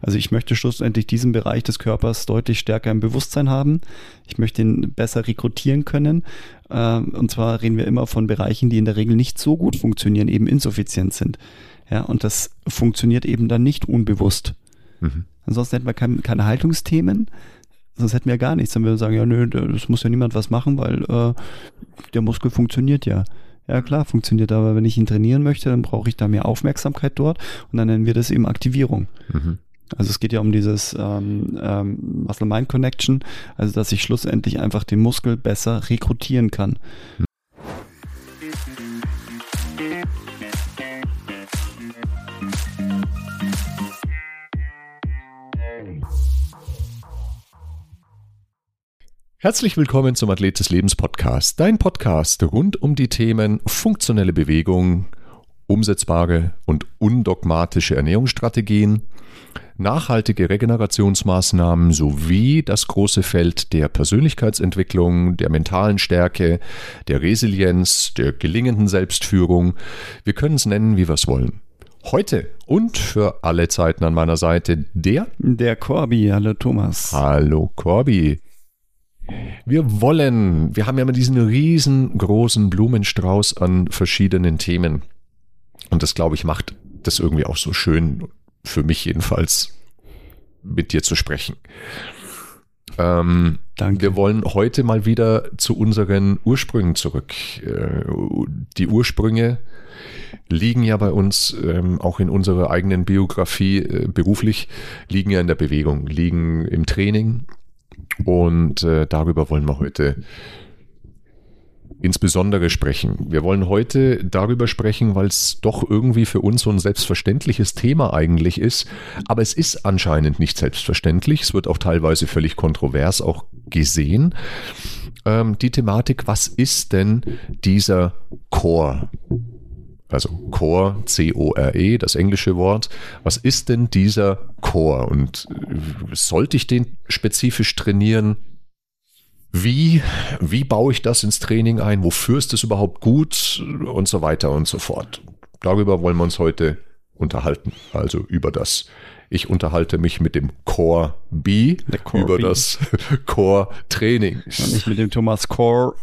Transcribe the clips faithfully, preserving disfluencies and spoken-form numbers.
Also ich möchte schlussendlich diesen Bereich des Körpers deutlich stärker im Bewusstsein haben. Ich möchte ihn besser rekrutieren können. Und zwar reden wir immer von Bereichen, die in der Regel nicht so gut funktionieren, eben insuffizient sind. Ja, und das funktioniert eben dann nicht unbewusst. Mhm. Ansonsten hätten wir keine, keine Haltungsthemen, sonst hätten wir gar nichts. Dann würden wir sagen, ja nö, das muss ja niemand was machen, weil äh, der Muskel funktioniert ja. Ja klar, funktioniert, aber wenn ich ihn trainieren möchte, dann brauche ich da mehr Aufmerksamkeit dort und dann nennen wir das eben Aktivierung. Mhm. Also es geht ja um dieses ähm, ähm, Muscle-Mind-Connection, also dass ich schlussendlich einfach den Muskel besser rekrutieren kann. Herzlich willkommen zum Athlet des Lebens Podcast, dein Podcast rund um die Themen funktionelle Bewegung, umsetzbare und undogmatische Ernährungsstrategien, nachhaltige Regenerationsmaßnahmen sowie das große Feld der Persönlichkeitsentwicklung, der mentalen Stärke, der Resilienz, der gelingenden Selbstführung. Wir können es nennen, wie wir es wollen. Heute und für alle Zeiten an meiner Seite der... Der Corby. Hallo Thomas. Hallo Corby. Wir wollen, wir haben ja immer diesen riesengroßen Blumenstrauß an verschiedenen Themen. Und das, glaube ich, macht das irgendwie auch so schön, für mich jedenfalls, mit dir zu sprechen. Ähm, Danke. Wir wollen heute mal wieder zu unseren Ursprüngen zurück. Die Ursprünge liegen ja bei uns, ähm, auch in unserer eigenen Biografie äh, beruflich, liegen ja in der Bewegung, liegen im Training. Und äh, darüber wollen wir heute insbesondere sprechen. Wir wollen heute darüber sprechen, weil es doch irgendwie für uns so ein selbstverständliches Thema eigentlich ist. Aber es ist anscheinend nicht selbstverständlich. Es wird auch teilweise völlig kontrovers auch gesehen. Ähm, die Thematik, was ist denn dieser Core? Also Core, C O R E, das englische Wort. Was ist denn dieser Core und sollte ich den spezifisch trainieren? Wie, wie baue ich das ins Training ein? Wofür ist es überhaupt gut? Und so weiter und so fort. Darüber wollen wir uns heute unterhalten, also über das. Ich unterhalte mich mit dem Core B Core über B. Das Core Training. Und nicht mit dem Thomas Core.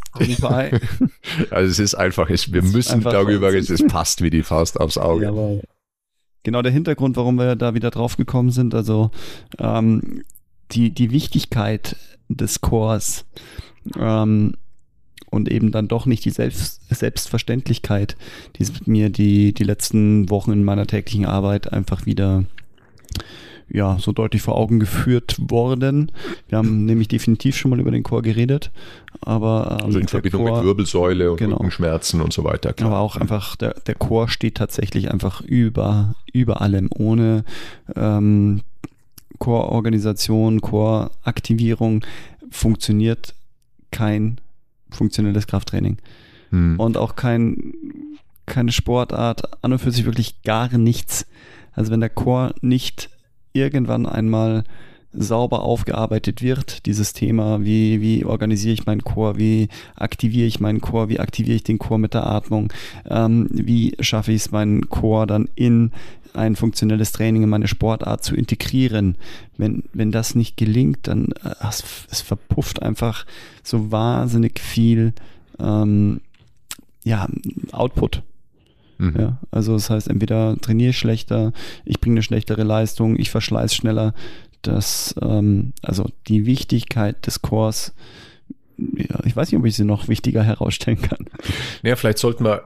Also es ist einfach, es, wir es müssen darüber reden, es passt wie die Faust aufs Auge. Ja, genau der Hintergrund, warum wir da wieder drauf gekommen sind, also ähm, die, die Wichtigkeit des Cores ähm, und eben dann doch nicht die Selbst, Selbstverständlichkeit, die mir die, die letzten Wochen in meiner täglichen Arbeit einfach wieder ja, so deutlich vor Augen geführt worden. Wir haben nämlich definitiv schon mal über den Core geredet, aber ähm, also in Verbindung Core, mit Wirbelsäule und genau. Rückenschmerzen und so weiter. Klar. Aber auch einfach, der, der Core steht tatsächlich einfach über, über allem. Ohne ähm, Core-Organisation, Core-Aktivierung funktioniert kein funktionelles Krafttraining. Hm. Und auch kein, keine Sportart, an und für sich wirklich gar nichts. Also wenn der Core nicht irgendwann einmal sauber aufgearbeitet wird, dieses Thema, wie, wie organisiere ich meinen Core, wie aktiviere ich meinen Core, wie aktiviere ich den Core mit der Atmung, ähm, wie schaffe ich es, meinen Core dann in ein funktionelles Training, in meine Sportart zu integrieren. Wenn, wenn das nicht gelingt, dann äh, es, es verpufft einfach so wahnsinnig viel ähm, ja, Output. Mhm. Ja, also das heißt, entweder trainiere ich schlechter, ich bringe eine schlechtere Leistung, ich verschleiß schneller. Das, ähm, also die Wichtigkeit des Cores, ja, ich weiß nicht, ob ich sie noch wichtiger herausstellen kann. Ja, vielleicht sollten wir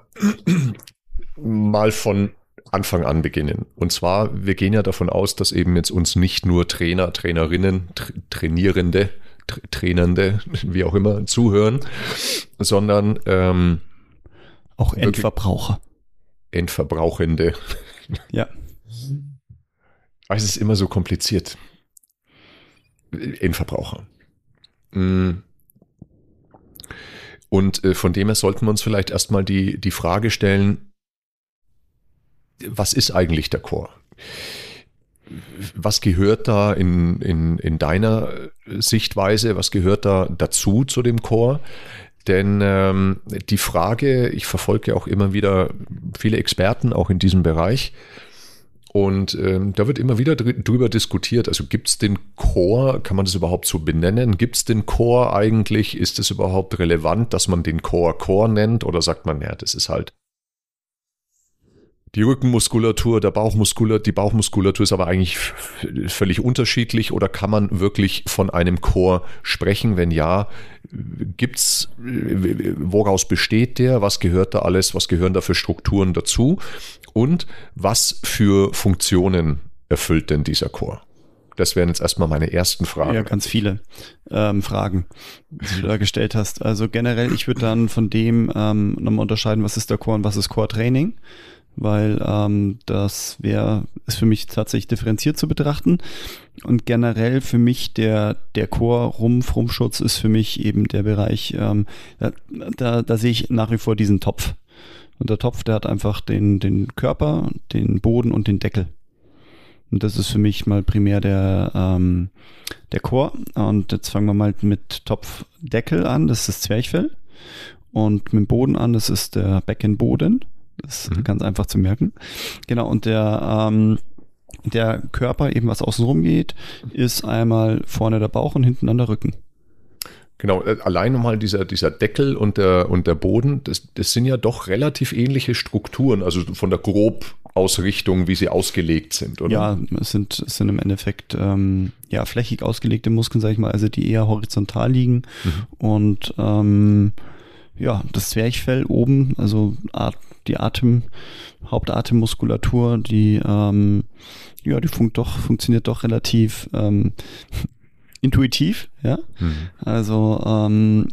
mal von Anfang an beginnen. Und zwar, wir gehen ja davon aus, dass eben jetzt uns nicht nur Trainer, Trainerinnen, Tra- Trainierende, Tra- Trainernde, wie auch immer, zuhören, sondern ähm, auch Endverbraucher. Endverbrauchende. Ja. Es ist immer so kompliziert. Endverbraucher. Und von dem her sollten wir uns vielleicht erstmal die, die Frage stellen, was ist eigentlich der Core? Was gehört da in, in, in deiner Sichtweise, was gehört da dazu zu dem Core? Denn ähm, die Frage, ich verfolge auch immer wieder viele Experten, auch in diesem Bereich, Und ähm, da wird immer wieder dr- drüber diskutiert. Also gibt es den Core, kann man das überhaupt so benennen? Gibt es den Core eigentlich? Ist es überhaupt relevant, dass man den Core Core nennt? Oder sagt man, ja, das ist halt die Rückenmuskulatur, der Bauchmuskulatur, die Bauchmuskulatur ist aber eigentlich f- völlig unterschiedlich, oder kann man wirklich von einem Core sprechen? Wenn ja, gibt's, woraus besteht der? Was gehört da alles? Was gehören da für Strukturen dazu? Und was für Funktionen erfüllt denn dieser Core? Das wären jetzt erstmal meine ersten Fragen. Ja, ganz viele ähm, Fragen, die du da gestellt hast. Also generell, ich würde dann von dem ähm, nochmal unterscheiden, was ist der Core und was ist Core-Training, weil ähm, das wäre, ist für mich tatsächlich differenziert zu betrachten. Und generell für mich der, der Core-Rumpf, Rumpfschutz ist für mich eben der Bereich, ähm, da, da, da sehe ich nach wie vor diesen Topf. Und der Topf, der hat einfach den, den Körper, den Boden und den Deckel. Und das ist für mich mal primär der, ähm, der Core. Und jetzt fangen wir mal mit Topfdeckel an, das ist das Zwerchfell. Und mit dem Boden an, das ist der Beckenboden. Das ist mhm. ganz einfach zu merken. Genau, und der, ähm, der Körper, eben was außenrum geht, ist einmal vorne der Bauch und hinten dann der Rücken. Genau, allein nochmal dieser, dieser Deckel und der, und der Boden, das, das sind ja doch relativ ähnliche Strukturen, also von der Grobausrichtung, wie sie ausgelegt sind, oder? Ja, es sind, es sind im Endeffekt ähm, ja, flächig ausgelegte Muskeln, sag ich mal, also die eher horizontal liegen. Mhm. Und ähm, ja, das Zwerchfell oben, also die Atem, Hauptatemmuskulatur, die ähm, ja, die funkt doch, funktioniert doch relativ ähm, intuitiv, ja. Mhm. Also ähm,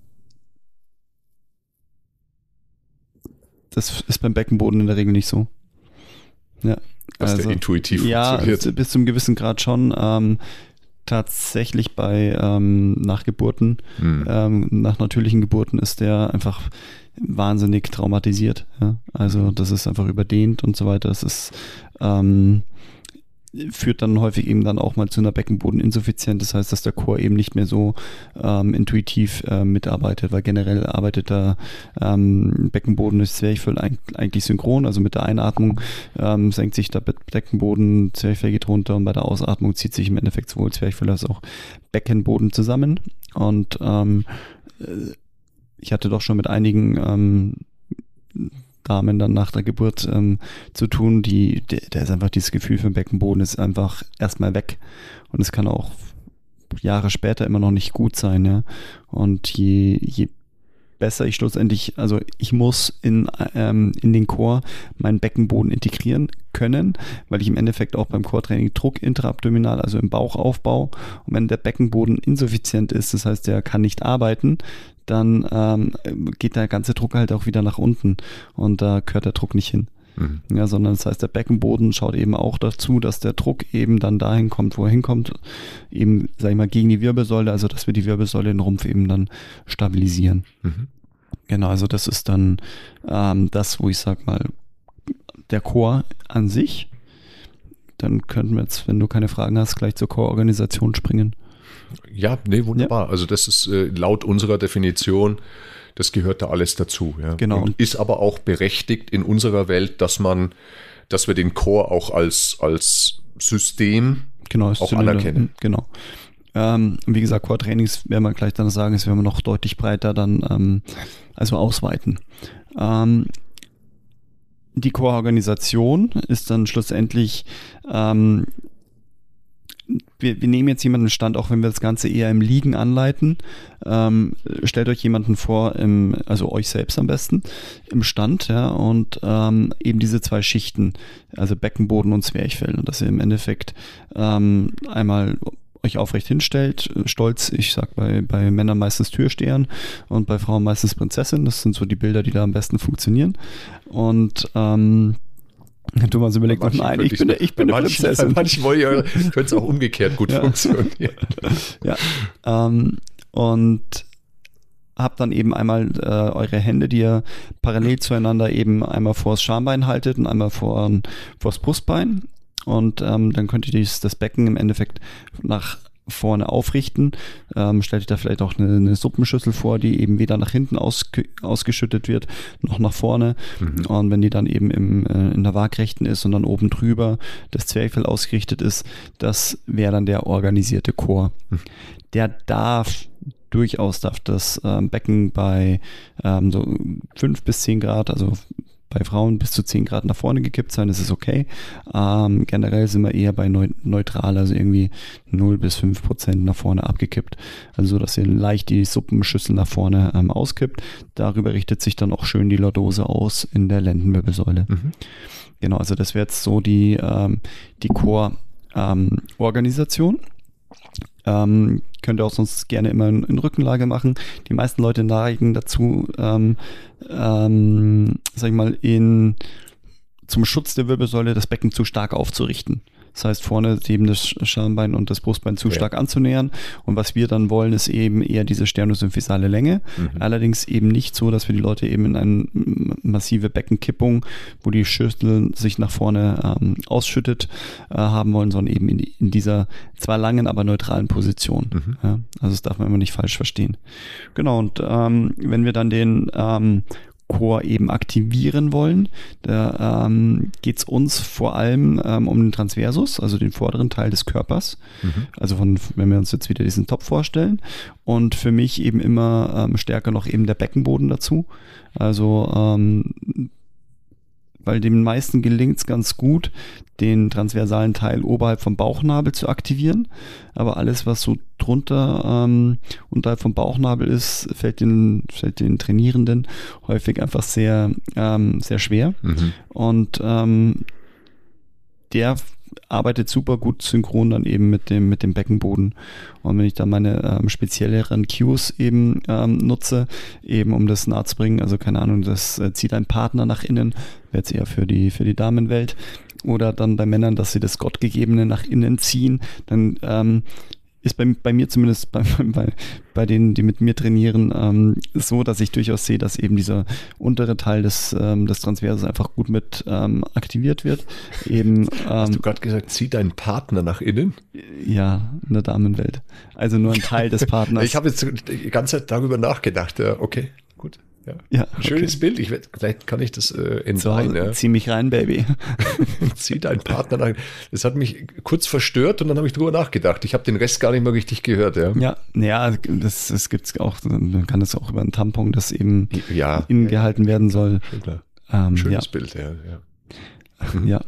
das ist beim Beckenboden in der Regel nicht so. Ja, dass also, der intuitiv ja, funktioniert. Ja, bis zum gewissen Grad schon. Ähm, tatsächlich bei ähm, Nachgeburten, mhm. ähm, nach natürlichen Geburten ist der einfach wahnsinnig traumatisiert. Ja? Also das ist einfach überdehnt und so weiter. Das ist ähm, führt dann häufig eben dann auch mal zu einer Beckenbodeninsuffizienz. Das heißt, dass der Core eben nicht mehr so ähm, intuitiv äh, mitarbeitet, weil generell arbeitet der ähm, Beckenboden des Zwerchfell eigentlich synchron. Also mit der Einatmung ähm, senkt sich der Beckenboden, Zwerchfell geht runter, und bei der Ausatmung zieht sich im Endeffekt sowohl Zwerchfell als auch Beckenboden zusammen. Und ähm, ich hatte doch schon mit einigen ähm, Damen dann nach der Geburt ähm, zu tun, die, der ist einfach dieses Gefühl für den Beckenboden ist einfach erstmal weg, und es kann auch Jahre später immer noch nicht gut sein, ja. Und je, je besser ich schlussendlich, also ich muss in, ähm, in den Core meinen Beckenboden integrieren können, weil ich im Endeffekt auch beim Core-Training Druck intraabdominal, also im Bauchaufbau, und wenn der Beckenboden insuffizient ist, das heißt, der kann nicht arbeiten, dann ähm, geht der ganze Druck halt auch wieder nach unten, und da gehört der Druck nicht hin. Mhm. Ja, sondern das heißt, der Beckenboden schaut eben auch dazu, dass der Druck eben dann dahin kommt, wo er hinkommt, eben, sag ich mal, gegen die Wirbelsäule, also dass wir die Wirbelsäule, den Rumpf eben dann stabilisieren. Mhm. Genau, also das ist dann ähm, das, wo ich sag mal, der Core an sich. Dann könnten wir jetzt, wenn du keine Fragen hast, gleich zur Core-Organisation springen. Ja, nee, wunderbar. Ja. Also das ist äh, laut unserer Definition, das gehört da alles dazu. Ja. Genau. Und ist aber auch berechtigt in unserer Welt, dass man, dass wir den Core auch als, als System genau, auch Zylinder anerkennen. Genau. Ähm, wie gesagt, Core-Trainings, werden wir gleich dann sagen, ist, werden wir noch deutlich breiter dann ähm, also ausweiten. Ähm, die Core-Organisation ist dann schlussendlich ähm, Wir, wir nehmen jetzt jemanden Stand, auch wenn wir das Ganze eher im Liegen anleiten. Ähm, stellt euch jemanden vor, im, also euch selbst am besten, im Stand, ja, und ähm, eben diese zwei Schichten, also Beckenboden und Zwerchfell, und dass ihr im Endeffekt ähm, einmal euch aufrecht hinstellt, stolz, ich sag bei, bei Männern meistens Türstehern und bei Frauen meistens Prinzessin. Das sind so die Bilder, die da am besten funktionieren. Und ähm, Thomas überlegt noch, nein, ich bin, ich bin eine Prinzessin. Manchmal könnte es auch umgekehrt gut ja. funktionieren. Ja, ähm, und habt dann eben einmal äh, eure Hände, die ihr parallel zueinander eben einmal vors Schambein haltet und einmal vor vors Brustbein. Und ähm, dann könnt ihr dies, das Becken im Endeffekt nach vorne aufrichten. Ähm, stellt euch da vielleicht auch eine, eine Suppenschüssel vor, die eben weder nach hinten aus, ausgeschüttet wird, noch nach vorne. Mhm. Und wenn die dann eben im, äh, in der Waagrechten ist und dann oben drüber das Zwerchfell ausgerichtet ist, das wäre dann der organisierte Chor. Mhm. Der darf durchaus darf das ähm, Becken bei ähm, so fünf bis zehn Grad, also bei Frauen bis zu zehn Grad nach vorne gekippt sein, das ist okay. Ähm, generell sind wir eher bei neu, neutral, also irgendwie null bis fünf Prozent nach vorne abgekippt. Also so, dass ihr leicht die Suppenschüssel nach vorne ähm, auskippt. Darüber richtet sich dann auch schön die Lordose aus in der Lendenwirbelsäule. Mhm. Genau, also das wäre jetzt so die, ähm, die Core-Organisation. Ähm, Ähm, könnt ihr auch sonst gerne immer in, in Rückenlage machen. Die meisten Leute neigen dazu, ähm, ähm, sag ich mal, in, zum Schutz der Wirbelsäule das Becken zu stark aufzurichten. Das heißt, vorne eben das Schambein und das Brustbein zu ja. stark anzunähern. Und was wir dann wollen, ist eben eher diese sternosymphysale Länge. Mhm. Allerdings eben nicht so, dass wir die Leute eben in eine massive Beckenkippung, wo die Schüssel sich nach vorne ähm, ausschüttet, äh, haben wollen, sondern eben in, in dieser zwar langen, aber neutralen Position. Mhm. Ja, also das darf man immer nicht falsch verstehen. Genau, und ähm, wenn wir dann den ähm, Chor eben aktivieren wollen. Da ähm, geht es uns vor allem ähm, um den Transversus, also den vorderen Teil des Körpers. Mhm. Also von, wenn wir uns jetzt wieder diesen Topf vorstellen. Und für mich eben immer ähm, stärker noch eben der Beckenboden dazu. Also ähm, weil den meisten gelingt es ganz gut, den transversalen Teil oberhalb vom Bauchnabel zu aktivieren. Aber alles, was so drunter ähm, unterhalb vom Bauchnabel ist, fällt den, fällt den Trainierenden häufig einfach sehr, ähm, sehr schwer. Mhm. Und ähm, der arbeitet super gut synchron dann eben mit dem, mit dem Beckenboden. Und wenn ich dann meine ähm, spezielleren Cues eben ähm, nutze, eben um das nahe zu bringen, also keine Ahnung, das äh, zieht ein Partner nach innen, wäre jetzt eher für die, für die Damenwelt, oder dann bei Männern, dass sie das Gottgegebene nach innen ziehen, dann ähm, ist bei, bei mir zumindest bei, bei, bei denen, die mit mir trainieren, ähm, so, dass ich durchaus sehe, dass eben dieser untere Teil des, ähm, des Transverses einfach gut mit ähm, aktiviert wird. Eben, ähm, Hast du gerade gesagt, zieh deinen Partner nach innen? Ja, in der Damenwelt. Also nur ein Teil des Partners. Ich habe jetzt die ganze Zeit darüber nachgedacht. Ja, okay, gut. Ja. Ja, ein schönes okay. Bild. Ich, vielleicht kann ich das äh, entweihen. So, ja. Zieh mich rein, Baby. Zieh deinen Partner rein. Das hat mich kurz verstört und dann habe ich drüber nachgedacht. Ich habe den Rest gar nicht mehr richtig gehört. Ja, ja, ja das, das gibt es auch. Man kann das auch über einen Tampon, das eben ja, innen ja, gehalten werden soll. Schon klar. Ähm, Schönes ja. Bild, ja. Ja. ja.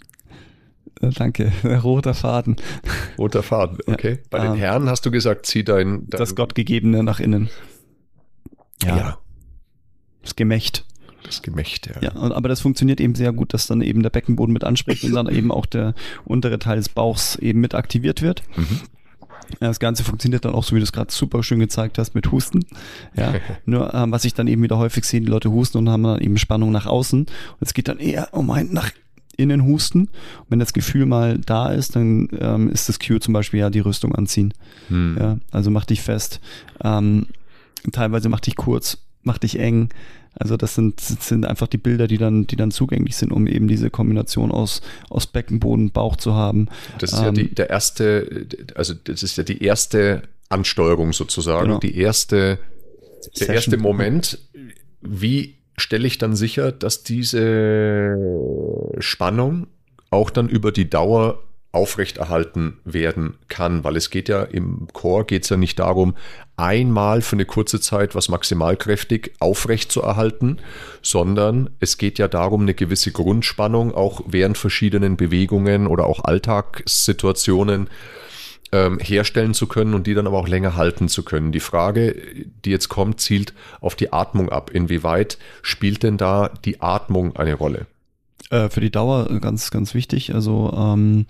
Danke, roter Faden. Roter Faden, okay. Ja. Bei den ähm, Herren hast du gesagt, zieh dein... dein das Gottgegebene nach innen. Ja. ja. Das Gemächt. Das Gemächt, ja. Ja, aber das funktioniert eben sehr gut, dass dann eben der Beckenboden mit anspricht und dann eben auch der untere Teil des Bauchs eben mit aktiviert wird. Mhm. Das Ganze funktioniert dann auch, so wie du es gerade super schön gezeigt hast, mit Husten. Ja, nur ähm, was ich dann eben wieder häufig sehe, die Leute husten und haben dann eben Spannung nach außen. Und es geht dann eher um ein nach innen husten. Und wenn das Gefühl mal da ist, dann ähm, ist das Cue zum Beispiel ja die Rüstung anziehen. Mhm. Ja, also mach dich fest. Ähm, teilweise mach dich kurz. Mach dich eng. Also das sind, das sind einfach die Bilder, die dann, die dann zugänglich sind, um eben diese Kombination aus, aus Beckenboden, Bauch zu haben. Das ist ähm, ja die, der erste, also das ist ja die erste Ansteuerung sozusagen, genau. die erste, der Session. erste Moment. Wie stelle ich dann sicher, dass diese Spannung auch dann über die Dauer aufrechterhalten werden kann, weil es geht ja im Core geht es ja nicht darum, einmal für eine kurze Zeit was maximalkräftig aufrecht zu erhalten, sondern es geht ja darum, eine gewisse Grundspannung auch während verschiedenen Bewegungen oder auch Alltagssituationen ähm, herstellen zu können und die dann aber auch länger halten zu können. Die Frage, die jetzt kommt, zielt auf die Atmung ab. Inwieweit spielt denn da die Atmung eine Rolle? Für die Dauer ganz, ganz wichtig. Also ähm,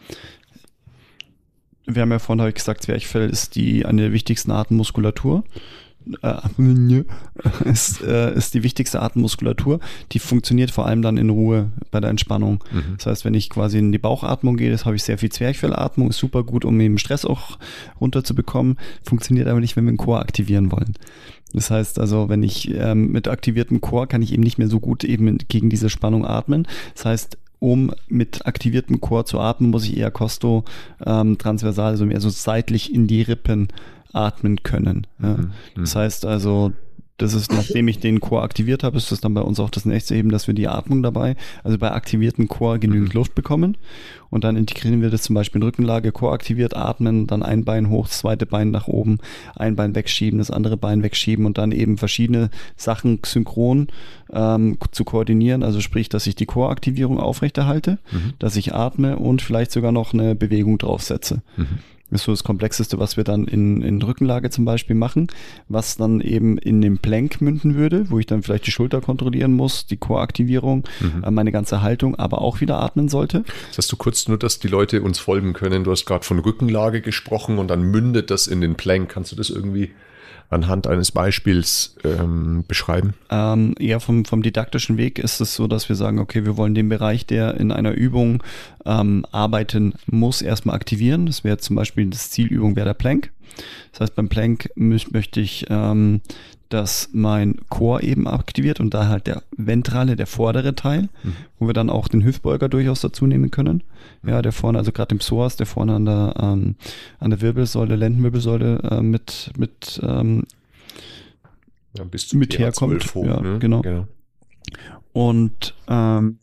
wir haben ja vorhin hab ich gesagt, Zwerchfell ist die eine der wichtigsten Atemmuskulatur. Äh, ist, äh, ist die wichtigste Atemmuskulatur. Die funktioniert vor allem dann in Ruhe bei der Entspannung. Mhm. Das heißt, wenn ich quasi in die Bauchatmung gehe, das habe ich sehr viel Zwerchfellatmung, ist super gut, um eben Stress auch runterzubekommen. Funktioniert aber nicht, wenn wir den Core aktivieren wollen. Das heißt also, wenn ich ähm, mit aktiviertem Core kann ich eben nicht mehr so gut eben gegen diese Spannung atmen. Das heißt, um mit aktiviertem Core zu atmen, muss ich eher Costo ähm, transversal, also mehr so seitlich in die Rippen atmen können. Ja. Mhm. Das heißt also, das ist, nachdem ich den Core aktiviert habe, ist das dann bei uns auch das nächste eben, dass wir die Atmung dabei, also bei aktivierten Core genügend Luft bekommen und dann integrieren wir das zum Beispiel in Rückenlage, Core aktiviert, atmen, dann ein Bein hoch, das zweite Bein nach oben, ein Bein wegschieben, das andere Bein wegschieben und dann eben verschiedene Sachen synchron ähm, zu koordinieren, also sprich, dass ich die Core-Aktivierung aufrechterhalte, mhm. dass ich atme und vielleicht sogar noch eine Bewegung draufsetze. Mhm. Das ist so das Komplexeste, was wir dann in, in Rückenlage zum Beispiel machen, was dann eben in den Plank münden würde, wo ich dann vielleicht die Schulter kontrollieren muss, die Core-Aktivierung, mhm. äh, meine ganze Haltung, aber auch wieder atmen sollte. Das hast du kurz nur, dass die Leute uns folgen können. Du hast gerade von Rückenlage gesprochen und dann mündet das in den Plank. Kannst du das irgendwie anhand eines Beispiels ähm, beschreiben? Ähm, eher vom, vom didaktischen Weg ist es so, dass wir sagen, okay, wir wollen den Bereich, der in einer Übung ähm, arbeiten muss, erstmal aktivieren. Das wäre zum Beispiel, das Zielübung wäre der Plank. Das heißt, beim Plank mö- möchte ich, ähm, dass mein Core eben aktiviert und da halt der ventrale, der vordere Teil, mhm. wo wir dann auch den Hüftbeuger durchaus dazu nehmen können. Ja, der vorne, also gerade im Psoas, der vorne an der ähm, an der Wirbelsäule, Lendenwirbelsäule äh, mit mit ähm, ja, bis zum mit herkommt. Hoch, ja, ne? genau. genau. Und ähm,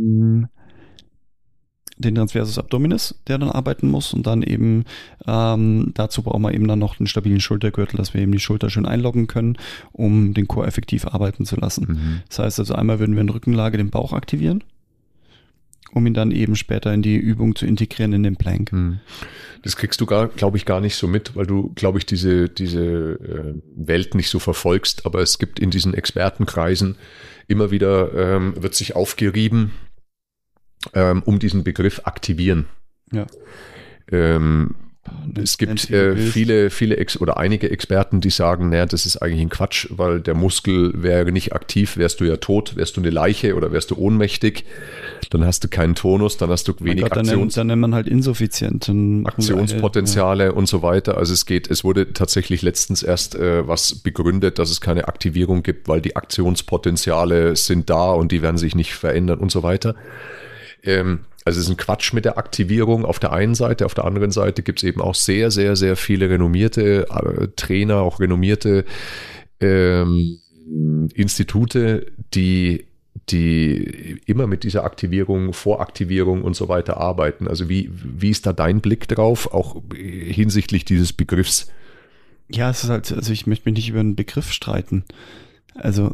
den Transversus Abdominis, der dann arbeiten muss und dann eben ähm, dazu brauchen wir eben dann noch einen stabilen Schultergürtel, dass wir eben die Schulter schön einloggen können, um den Core effektiv arbeiten zu lassen. Mhm. Das heißt also einmal würden wir in Rückenlage den Bauch aktivieren, um ihn dann eben später in die Übung zu integrieren in den Plank. Mhm. Das kriegst du, glaube ich, gar nicht so mit, weil du, glaube ich, diese, diese äh, Welt nicht so verfolgst, aber es gibt in diesen Expertenkreisen immer wieder, ähm, wird sich aufgerieben, um diesen Begriff aktivieren. Ja. Ähm, es gibt äh, viele, viele Ex- oder einige Experten, die sagen, naja, das ist eigentlich ein Quatsch, weil der Muskel wäre nicht aktiv, wärst du ja tot, wärst du eine Leiche oder wärst du ohnmächtig, dann hast du keinen Tonus, dann hast du wenig Gott, dann Aktions- nennt, dann nennt man halt insuffizient. Aktionspotenziale eine, ja. und so weiter. Also es geht, es wurde tatsächlich letztens erst äh, was begründet, dass es keine Aktivierung gibt, weil die Aktionspotenziale sind da und die werden sich nicht verändern und so weiter. Also es ist ein Quatsch mit der Aktivierung auf der einen Seite, auf der anderen Seite gibt es eben auch sehr, sehr, sehr viele renommierte äh, Trainer, auch renommierte ähm, Institute, die, die immer mit dieser Aktivierung, Voraktivierung und so weiter arbeiten. Also wie, wie ist da dein Blick drauf, auch hinsichtlich dieses Begriffs? Ja, es ist halt, also ich möchte mich nicht über einen Begriff streiten. Also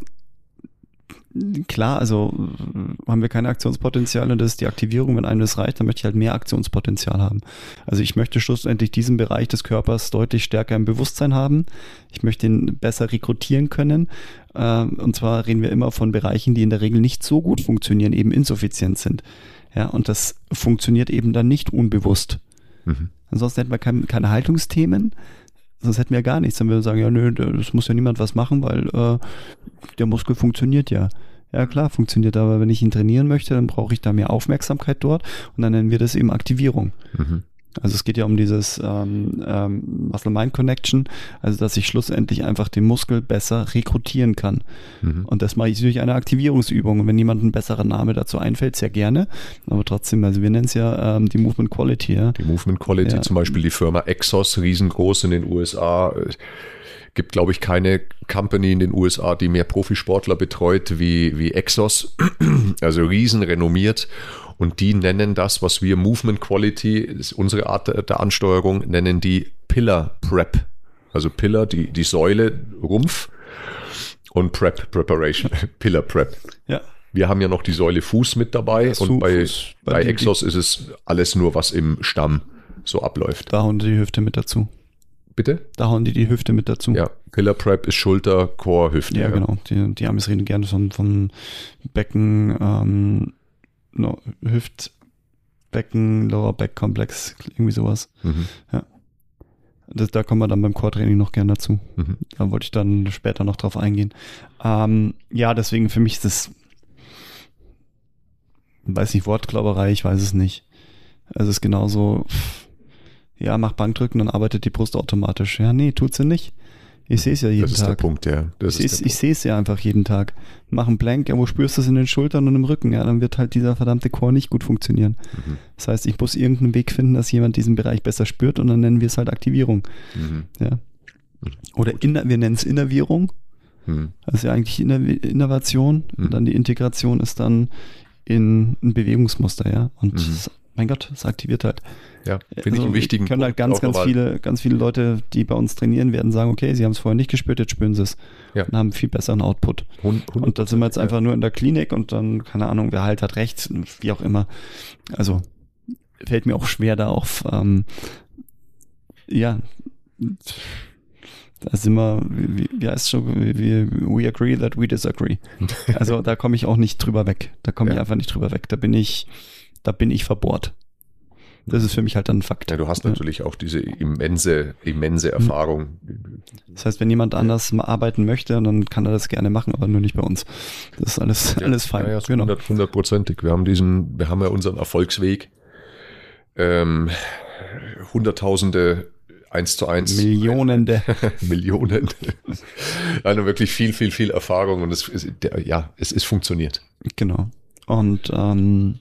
klar, also haben wir keine Aktionspotenziale und das ist die Aktivierung. Wenn einem das reicht, dann möchte ich halt mehr Aktionspotenzial haben. Also ich möchte schlussendlich diesen Bereich des Körpers deutlich stärker im Bewusstsein haben. Ich möchte ihn besser rekrutieren können. Und zwar reden wir immer von Bereichen, die in der Regel nicht so gut funktionieren, eben insuffizient sind. Ja, und das funktioniert eben dann nicht unbewusst. Mhm. Ansonsten hätten wir keine, keine Haltungsthemen. Sonst hätten wir gar nichts. Dann würden wir sagen, ja, nö, das muss ja niemand was machen, weil äh, der Muskel funktioniert ja. Ja klar, funktioniert, aber wenn ich ihn trainieren möchte, dann brauche ich da mehr Aufmerksamkeit dort und dann nennen wir das eben Aktivierung. Mhm. Also es geht ja um dieses ähm, ähm, Muscle-Mind-Connection, also dass ich schlussendlich einfach den Muskel besser rekrutieren kann. Mhm. Und das mache ich durch eine Aktivierungsübung. Und wenn jemand ein besserer Name dazu einfällt, sehr gerne. Aber trotzdem, also wir nennen es ja ähm, die Movement Quality. Ja? Die Movement Quality, ja. Zum Beispiel die Firma Exos, riesengroß in den U S A. Gibt, glaube ich, keine Company in den U S A, die mehr Profisportler betreut wie, wie Exos. Also riesen renommiert. Und die nennen das, was wir Movement Quality, das ist unsere Art der Ansteuerung, nennen die Pillar Prep. Also Pillar, die, die Säule, Rumpf und Prep, Preparation, Pillar Prep. Ja. Wir haben ja noch die Säule Fuß mit dabei ja, und bei, Fuß, bei, bei Exos ist es alles nur, was im Stamm so abläuft. Da hauen die die Hüfte mit dazu. Bitte? Da hauen die die Hüfte mit dazu. Ja, Pillar Prep ist Schulter, Core, Hüfte. Ja, ja. Genau. Die, die Amis reden gerne von, von Becken, ähm, No, Hüftbecken, Lower Back Komplex, irgendwie sowas. Mhm. Ja. Das, da kommen wir dann beim Core-Training noch gern dazu. Mhm. Da wollte ich dann später noch drauf eingehen. Ähm, ja, deswegen für mich ist das, weiß nicht, Wortglauberei, ich weiß es nicht. Also es ist genauso, ja, mach Bankdrücken, dann arbeitet die Brust automatisch. Ja, nee, tut sie nicht. Ich sehe es ja jeden das ist Tag. Der Punkt, ja. Das ich ist ich sehe es ja einfach jeden Tag. Mach einen Blank, ja, wo spürst du es in den Schultern und im Rücken? Ja, dann wird halt dieser verdammte Core nicht gut funktionieren. Mhm. Das heißt, ich muss irgendeinen Weg finden, dass jemand diesen Bereich besser spürt und dann nennen wir es halt Aktivierung. Mhm. Ja. Oder inner, wir nennen es Innervierung. Mhm. Das ist ja eigentlich Inner Innovation. Mhm. Und dann die Integration ist dann in ein Bewegungsmuster, ja. Und Mhm. das, mein Gott, es aktiviert halt. Ja, finde ich Also, einen wichtigen können halt Punkt ganz, auch ganz nochmal. viele, ganz viele Leute, die bei uns trainieren, werden sagen, okay, sie haben es vorher nicht gespürt, jetzt spüren sie es. Ja. Und haben viel besseren Output. hundert Und da sind wir jetzt ja. einfach nur in der Klinik und dann, keine Ahnung, wer halt hat recht, wie auch immer. Also fällt mir auch schwer da auf, ähm, ja, da sind wir, wie, wie heißt es schon, we, we agree that we disagree. Also da komme ich auch nicht drüber weg. Da komme Ja. ich einfach nicht drüber weg. Da bin ich, da bin ich verbohrt. Das ist für mich halt dann ein Fakt. Ja, du hast natürlich auch diese immense, immense Erfahrung. Das heißt, wenn jemand anders mal arbeiten möchte, dann kann er das gerne machen, aber nur nicht bei uns. Das ist alles, Ja, alles fein. Ja, ja, so Genau. hundert, hundertprozentig. Wir haben diesen, wir haben ja unseren Erfolgsweg. Ähm, Hunderttausende eins zu eins. Millionende. Millionen. Also wirklich viel, viel, viel Erfahrung und es ist, der, ja, es ist funktioniert. Genau. Und ähm,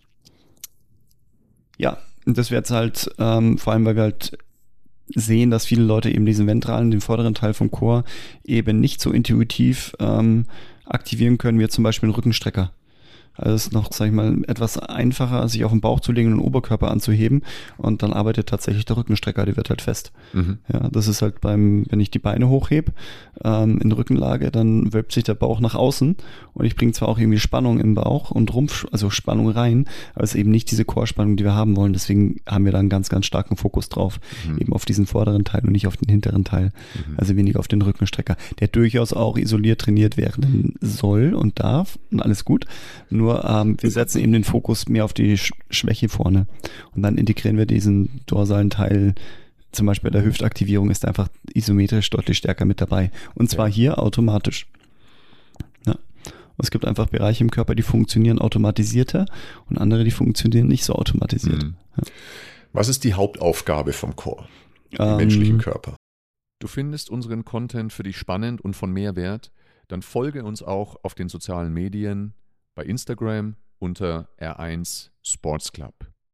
ja, das wäre jetzt halt, ähm, vor allem, weil wir halt sehen, dass viele Leute eben diesen ventralen, den vorderen Teil vom Core eben nicht so intuitiv ähm, aktivieren können, wie jetzt zum Beispiel einen Rückenstrecker. Also es ist noch, sag ich mal, etwas einfacher, sich auf den Bauch zu legen und den Oberkörper anzuheben und dann arbeitet tatsächlich der Rückenstrecker, der wird halt fest. Mhm. Ja, das ist halt beim, wenn ich die Beine hochhebe, ähm, in Rückenlage, dann wölbt sich der Bauch nach außen und ich bringe zwar auch irgendwie Spannung im Bauch und Rumpf, also Spannung rein, aber es ist eben nicht diese Core-Spannung, die wir haben wollen. Deswegen haben wir da einen ganz, ganz starken Fokus drauf, Mhm. eben auf diesen vorderen Teil und nicht auf den hinteren Teil. Mhm. Also weniger auf den Rückenstrecker, der durchaus auch isoliert trainiert werden soll und darf und alles gut. Nur ähm, wir setzen eben den Fokus mehr auf die Sch- Schwäche vorne und dann integrieren wir diesen dorsalen Teil. Zum Beispiel bei der Hüftaktivierung ist er einfach isometrisch deutlich stärker mit dabei. Und zwar Ja. hier automatisch. Ja. Und es gibt einfach Bereiche im Körper, die funktionieren automatisierter und andere, die funktionieren nicht so automatisiert. Mhm. Was ist die Hauptaufgabe vom Core im Ähm, menschlichen Körper? Du findest unseren Content für dich spannend und von Mehrwert? Dann folge uns auch auf den sozialen Medien, bei Instagram unter R eins Sports Club.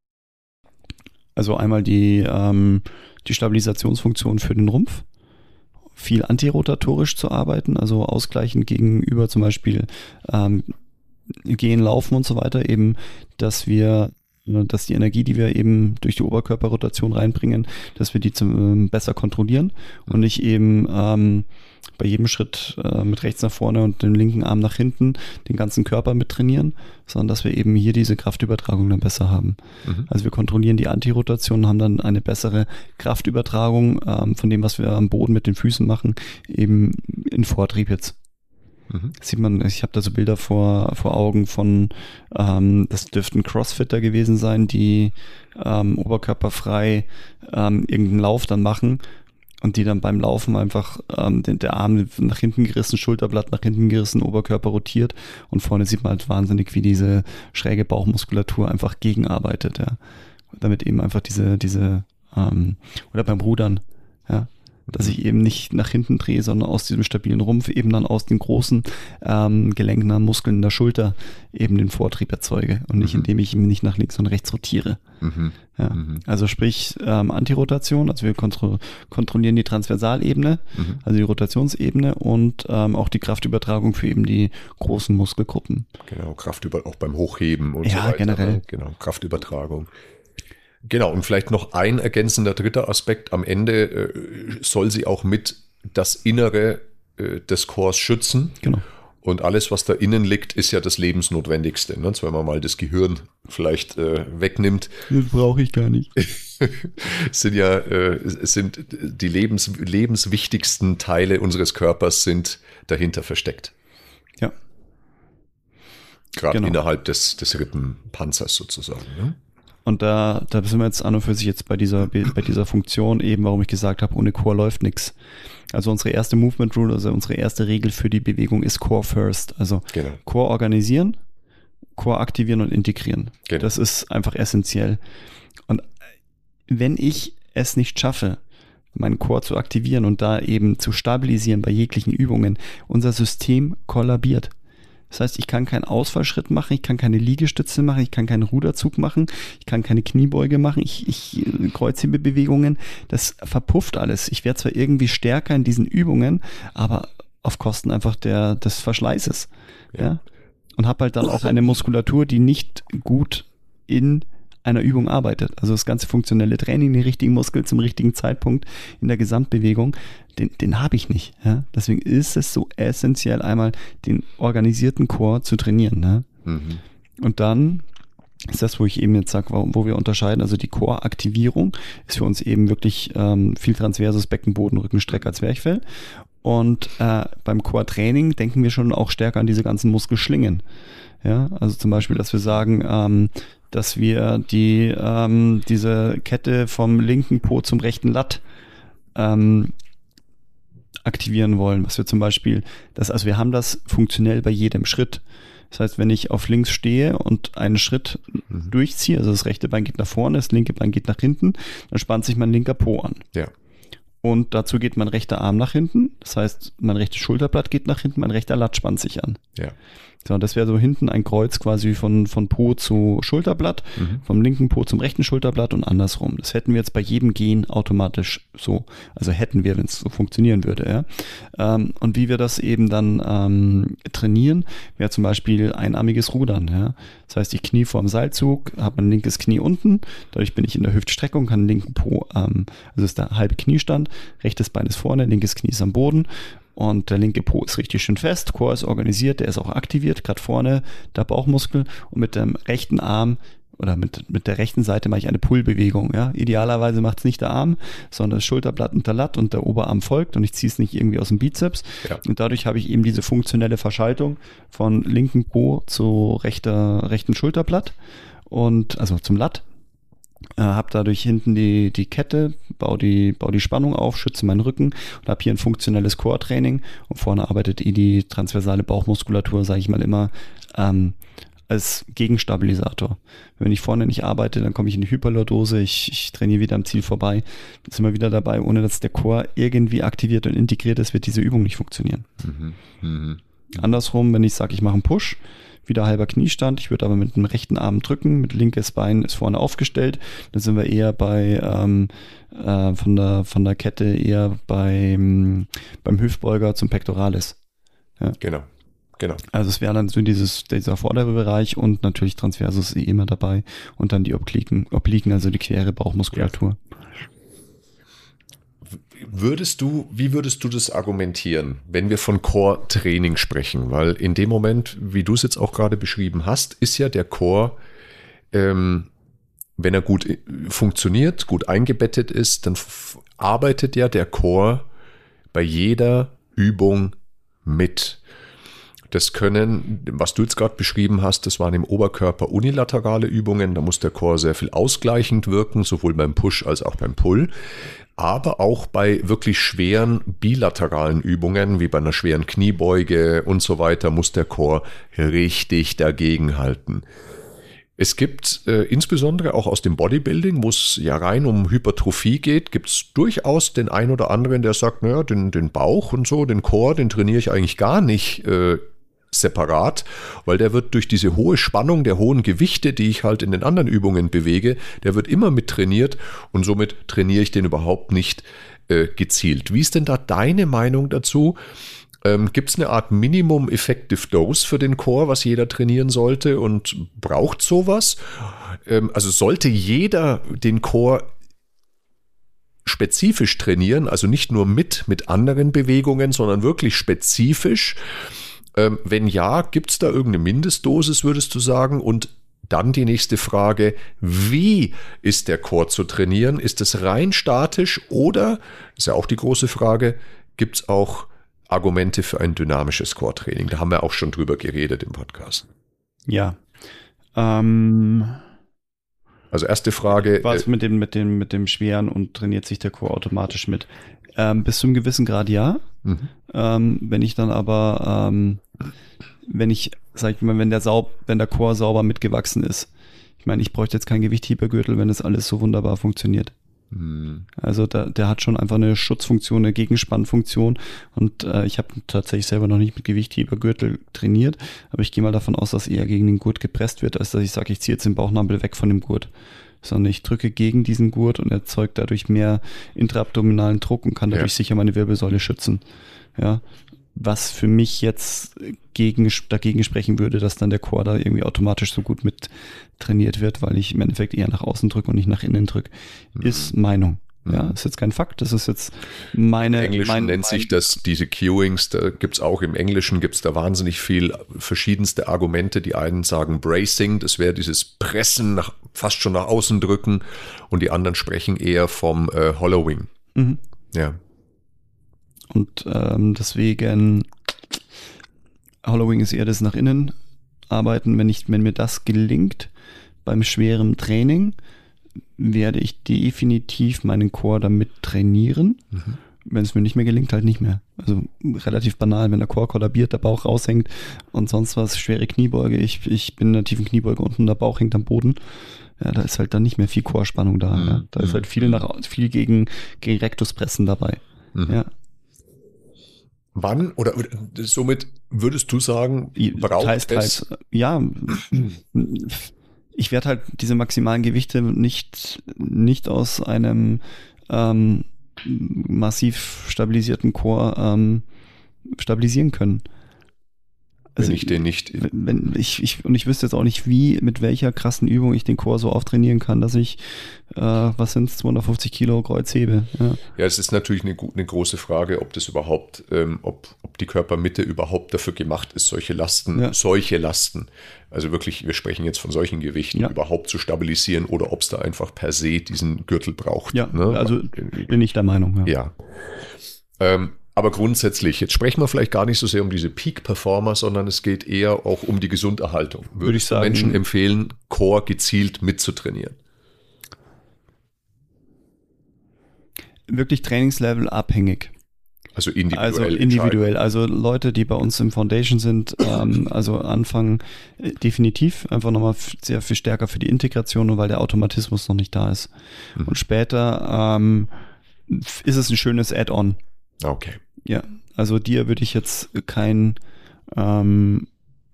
Also einmal die, ähm, die Stabilisationsfunktion für den Rumpf, viel antirotatorisch zu arbeiten, also ausgleichend gegenüber zum Beispiel ähm, Gehen, Laufen und so weiter, eben, dass wir, dass die Energie, die wir eben durch die Oberkörperrotation reinbringen, dass wir die zum, ähm, besser kontrollieren und nicht eben ähm, bei jedem Schritt äh, mit rechts nach vorne und dem linken Arm nach hinten den ganzen Körper mit trainieren, sondern dass wir eben hier diese Kraftübertragung dann besser haben. Mhm. Also wir kontrollieren die Antirotation und haben dann eine bessere Kraftübertragung ähm, von dem, was wir am Boden mit den Füßen machen, eben in Vortrieb jetzt. Mhm. Sieht man, ich habe da so Bilder vor, vor Augen von, ähm, das dürften Crossfitter gewesen sein, die ähm, oberkörperfrei ähm, irgendeinen Lauf dann machen und die dann beim Laufen einfach ähm, den, der Arm nach hinten gerissen, Schulterblatt nach hinten gerissen, Oberkörper rotiert und vorne sieht man halt wahnsinnig, wie diese schräge Bauchmuskulatur einfach gegenarbeitet, ja. Damit eben einfach diese, diese, ähm, oder beim Rudern, ja, dass ich eben nicht nach hinten drehe, sondern aus diesem stabilen Rumpf eben dann aus den großen ähm, gelenknahen Muskeln in der Schulter eben den Vortrieb erzeuge und nicht, Mhm. indem ich ihn nicht nach links und rechts rotiere. Mhm. Ja. Mhm. Also sprich ähm, Antirotation, also wir kontro kontrollieren die Transversalebene, Mhm. also die Rotationsebene und ähm, auch die Kraftübertragung für eben die großen Muskelgruppen. Genau, Kraftüber auch beim Hochheben und Ja, so weiter. generell. Ne? Genau, Kraftübertragung. Genau, und vielleicht noch ein ergänzender dritter Aspekt. Am Ende äh, soll sie auch mit das Innere äh, des Cores schützen. Genau. Und alles, was da innen liegt, ist ja das Lebensnotwendigste. Ne? Wenn man mal das Gehirn vielleicht äh, wegnimmt, Das brauche ich gar nicht. sind ja äh, sind die Lebens, lebenswichtigsten Teile unseres Körpers sind dahinter versteckt. Ja. Gerade Genau. innerhalb des, des Rippenpanzers sozusagen. Ne? Und da, da sind wir jetzt an und für sich jetzt bei dieser, bei dieser Funktion eben, warum ich gesagt habe, ohne Core läuft nichts. Also unsere erste Movement Rule, also unsere erste Regel für die Bewegung ist Core First. Also Genau. Core organisieren, Core aktivieren und integrieren. Genau. Das ist einfach essentiell. Und wenn ich es nicht schaffe, meinen Core zu aktivieren und da eben zu stabilisieren bei jeglichen Übungen. Unser System kollabiert. Das heißt, ich kann keinen Ausfallschritt machen, ich kann keine Liegestütze machen, ich kann keinen Ruderzug machen, ich kann keine Kniebeuge machen, ich, ich Kreuzhebebewegungen, das verpufft alles. Ich werde zwar irgendwie stärker in diesen Übungen, aber auf Kosten einfach der, des Verschleißes. Ja. Ja? Und habe halt dann auch eine Muskulatur, die nicht gut in einer Übung arbeitet. Also das ganze funktionelle Training, den richtigen Muskel zum richtigen Zeitpunkt in der Gesamtbewegung, den, den habe ich nicht. Ja? Deswegen ist es so essentiell, einmal den organisierten Core zu trainieren. Ne? Mhm. Und dann ist das, wo ich eben jetzt sage, wo, wo wir unterscheiden, also die Core-Aktivierung ist für uns eben wirklich ähm, viel transverses Beckenboden, Rückenstrecker, Zwerchfell. Und äh, beim Core-Training denken wir schon auch stärker an diese ganzen Muskelschlingen. Ja, also zum Beispiel, dass wir sagen, ähm, dass wir die ähm, diese Kette vom linken Po zum rechten Latt ähm, aktivieren wollen. Was wir zum Beispiel, das, also wir haben das funktionell bei jedem Schritt. Das heißt, wenn ich auf links stehe und einen Schritt mhm. durchziehe, also das rechte Bein geht nach vorne, das linke Bein geht nach hinten, dann spannt sich mein linker Po an. Ja. Und dazu geht mein rechter Arm nach hinten. Das heißt, mein rechtes Schulterblatt geht nach hinten, mein rechter Latt spannt sich an. Ja. So, das wäre so hinten ein Kreuz quasi von, von Po zu Schulterblatt, mhm. vom linken Po zum rechten Schulterblatt und andersrum. Das hätten wir jetzt bei jedem Gehen automatisch so. Also hätten wir, wenn es so funktionieren würde. Ja. Ähm, und wie wir das eben dann ähm, trainieren, wäre zum Beispiel einarmiges Rudern. Ja. Das heißt, ich knie vor dem Seilzug, habe mein linkes Knie unten, dadurch bin ich in der Hüftstreckung, kann den linken Po, ähm, also ist der halbe Kniestand, rechtes Bein ist vorne, linkes Knie ist am Boden. Und der linke Po ist richtig schön fest, Core ist organisiert, der ist auch aktiviert, gerade vorne der Bauchmuskel. Und mit dem rechten Arm oder mit, mit der rechten Seite mache ich eine Pull-Bewegung. Ja? Idealerweise macht es nicht der Arm, sondern das Schulterblatt und der Latt und der Oberarm folgt und ich ziehe es nicht irgendwie aus dem Bizeps. Ja. Und dadurch habe ich eben diese funktionelle Verschaltung von linken Po zu rechter, rechten Schulterblatt und also zum Latt. Äh, habe dadurch hinten die, die Kette, baue die, bau die Spannung auf, schütze meinen Rücken und habe hier ein funktionelles Core-Training und vorne arbeitet eh die transversale Bauchmuskulatur, sage ich mal immer, ähm, als Gegenstabilisator. Wenn ich vorne nicht arbeite, dann komme ich in die Hyperlordose, ich, ich trainiere wieder am Ziel vorbei, dann sind wir wieder dabei, ohne dass der Core irgendwie aktiviert und integriert ist, wird diese Übung nicht funktionieren. Mhm. Mhm. Andersrum, wenn ich sage, ich mache einen Push, wieder halber Kniestand, ich würde aber mit dem rechten Arm drücken, mit linkes Bein ist vorne aufgestellt, dann sind wir eher bei ähm, äh, von der von der Kette eher beim, beim Hüftbeuger zum Pectoralis. Ja. Genau, genau. Also es wäre dann so dieses, dieser vordere Bereich und natürlich Transversus eh immer dabei und dann die Obliken, Obliken, also die quere Bauchmuskulatur. Ja. Würdest du, wie würdest du das argumentieren, wenn wir von Core-Training sprechen? Weil in dem Moment, wie du es jetzt auch gerade beschrieben hast, ist ja der Core, ähm, wenn er gut funktioniert, gut eingebettet ist, dann f- arbeitet ja der Core bei jeder Übung mit. Das können, was du jetzt gerade beschrieben hast, das waren im Oberkörper unilaterale Übungen, da muss der Core sehr viel ausgleichend wirken, sowohl beim Push als auch beim Pull. Aber auch bei wirklich schweren bilateralen Übungen, wie bei einer schweren Kniebeuge und so weiter, muss der Core richtig dagegenhalten. Es gibt äh, insbesondere auch aus dem Bodybuilding, wo es ja rein um Hypertrophie geht, gibt es durchaus den einen oder anderen, der sagt, naja, den, den Bauch und so, den Core, den trainiere ich eigentlich gar nicht äh, separat, weil der wird durch diese hohe Spannung der hohen Gewichte, die ich halt in den anderen Übungen bewege, der wird immer mit trainiert und somit trainiere ich den überhaupt nicht äh, gezielt. Wie ist denn da deine Meinung dazu? Ähm, gibt es eine Art Minimum Effective Dose für den Core, was jeder trainieren sollte und braucht sowas? Ähm, also sollte jeder den Core spezifisch trainieren, also nicht nur mit, mit anderen Bewegungen, sondern wirklich spezifisch? Ähm, wenn ja, gibt es da irgendeine Mindestdosis, würdest du sagen? Und dann die nächste Frage, wie ist der Core zu trainieren? Ist es rein statisch oder, ist ja auch die große Frage, gibt es auch Argumente für ein dynamisches Core-Training? Da haben wir auch schon drüber geredet im Podcast. Ja. Ähm, also erste Frage. Was äh, mit dem, mit dem, mit dem Schweren und trainiert sich der Core automatisch mit? Ähm, bis zu einem gewissen Grad ja. Mhm. Ähm, wenn ich dann aber, ähm, wenn ich, sag ich mal, wenn der Saub, wenn der Core sauber mitgewachsen ist. Ich meine, ich bräuchte jetzt keinen Gewichthebergürtel, wenn das alles so wunderbar funktioniert. Hm. Also da, der hat schon einfach eine Schutzfunktion, eine Gegenspannfunktion und äh, ich habe tatsächlich selber noch nicht mit Gewichthebergürtel trainiert, aber ich gehe mal davon aus, dass eher gegen den Gurt gepresst wird, als dass ich sage, ich ziehe jetzt den Bauchnabel weg von dem Gurt, sondern ich drücke gegen diesen Gurt und erzeuge dadurch mehr intraabdominalen Druck und kann dadurch ja. sicher meine Wirbelsäule schützen. Ja, was für mich jetzt gegen, dagegen sprechen würde, dass dann der Core da irgendwie automatisch so gut mit trainiert wird, weil ich im Endeffekt eher nach außen drücke und nicht nach innen drücke. Mhm. Ist Meinung. Ja, ist jetzt kein Fakt, das ist jetzt meine... Im Englischen mein, nennt mein, sich das diese Cueings, da gibt es auch im Englischen, gibt es da wahnsinnig viel verschiedenste Argumente. Die einen sagen Bracing, das wäre dieses Pressen, nach, fast schon nach außen drücken und die anderen sprechen eher vom äh, Hollowing. Mhm. Ja. Und ähm, deswegen Hollowing ist eher das nach innen arbeiten. Wenn ich, wenn mir das gelingt beim schweren Training, werde ich definitiv meinen Core damit trainieren. Mhm. Wenn es mir nicht mehr gelingt, halt nicht mehr. Also relativ banal, wenn der Core kollabiert, der Bauch raushängt und sonst was, schwere Kniebeuge, ich, ich bin in der tiefen Kniebeuge unten, der Bauch hängt am Boden. Ja, da ist halt dann nicht mehr viel Core-Spannung da. Mhm. Ja. Da ist halt viel, nach, viel gegen, gegen Rektuspressen dabei. Mhm. Ja. Wann oder somit würdest du sagen, braucht teils, teils, es? Ja, ich werde halt diese maximalen Gewichte nicht, nicht aus einem ähm, massiv stabilisierten Core ähm, stabilisieren können. Also wenn ich den nicht... Wenn ich, ich, und ich wüsste jetzt auch nicht, wie, mit welcher krassen Übung ich den Core so auftrainieren kann, dass ich, äh, was sind es, zweihundertfünfzig Kilo Kreuz hebe. Ja, ja, es ist natürlich eine, eine große Frage, ob das überhaupt, ähm, ob, ob die Körpermitte überhaupt dafür gemacht ist, solche Lasten, ja. solche Lasten, also wirklich, wir sprechen jetzt von solchen Gewichten, ja. überhaupt zu stabilisieren oder ob es da einfach per se diesen Gürtel braucht. Ja, ne? Also bin ich der Meinung. Ja. ja. Ähm, Aber grundsätzlich, jetzt sprechen wir vielleicht gar nicht so sehr um diese Peak-Performer, sondern es geht eher auch um die Gesunderhaltung. Würde, Würde ich sagen, Menschen empfehlen, Core gezielt mitzutrainieren? Wirklich Trainingslevel abhängig. Also individuell. Also individuell. Also Leute, die bei uns im Foundation sind, ähm, also anfangen äh, definitiv einfach nochmal f- sehr viel stärker für die Integration, nur weil der Automatismus noch nicht da ist. Mhm. Und später ähm, ist es ein schönes Add-on. Okay. Ja, also dir würde ich jetzt kein ähm,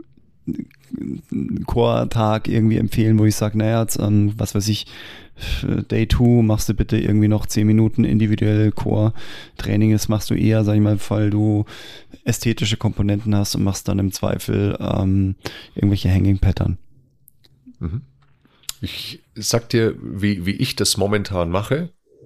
Core-Tag irgendwie empfehlen, wo ich sage, naja, jetzt, ähm, was weiß ich, Day zwei machst du bitte irgendwie noch zehn Minuten individuell Core-Training. Das machst du eher, sag ich mal, weil du ästhetische Komponenten hast und machst dann im Zweifel ähm, irgendwelche Hanging-Pattern. Mhm. Ich sag dir, wie, wie ich das momentan mache.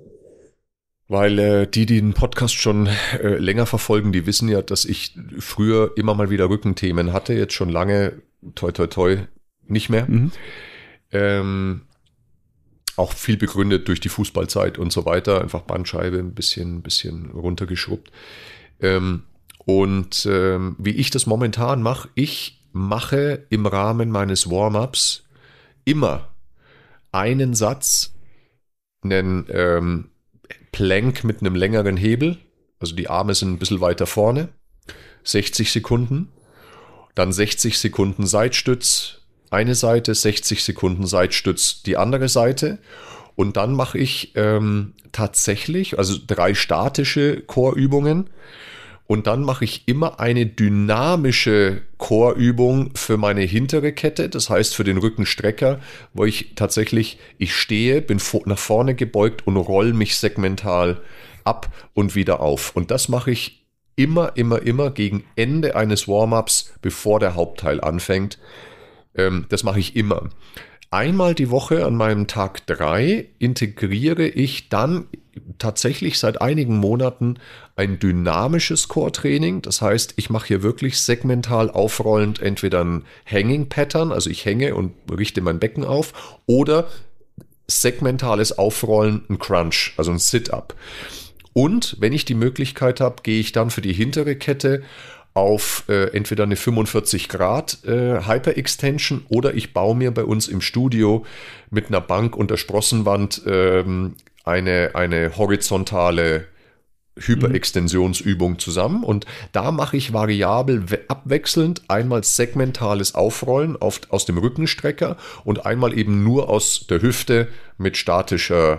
Weil äh, die, die den Podcast schon äh, länger verfolgen, die wissen ja, dass ich früher immer mal wieder Rückenthemen hatte, jetzt schon lange, toi toi toi, nicht mehr. Mhm. Ähm, auch viel begründet durch die Fußballzeit und so weiter, einfach Bandscheibe ein bisschen, bisschen runtergeschrubbt. Ähm, und ähm, wie ich das momentan mache, ich mache im Rahmen meines Warm-ups immer einen Satz, einen ähm, Plank mit einem längeren Hebel, also die Arme sind ein bisschen weiter vorne, sechzig Sekunden, dann sechzig Sekunden Seitstütz, eine Seite, sechzig Sekunden Seitstütz, die andere Seite und dann mache ich ähm, tatsächlich, also drei statische Core-Übungen und dann mache ich immer eine dynamische Core-Übung für meine hintere Kette, das heißt für den Rückenstrecker, wo ich tatsächlich, ich stehe, bin nach vorne gebeugt und roll mich segmental ab und wieder auf. Und das mache ich immer, immer, immer gegen Ende eines Warm-ups, bevor der Hauptteil anfängt. Ähm, das mache ich immer. Einmal die Woche an meinem Tag drei integriere ich dann tatsächlich seit einigen Monaten ein dynamisches Core-Training. Das heißt, ich mache hier wirklich segmental aufrollend entweder ein Hanging-Pattern, also ich hänge und richte mein Becken auf, oder segmentales Aufrollen, ein Crunch, also ein Sit-Up. Und wenn ich die Möglichkeit habe, gehe ich dann für die hintere Kette auf äh, entweder eine fünfundvierzig Grad äh, Hyper-Extension oder ich baue mir bei uns im Studio mit einer Bank und der Sprossenwand ähm, eine, eine horizontale Hyperextensionsübung zusammen und da mache ich variabel abwechselnd einmal segmentales Aufrollen auf, aus dem Rückenstrecker und einmal eben nur aus der Hüfte mit statischer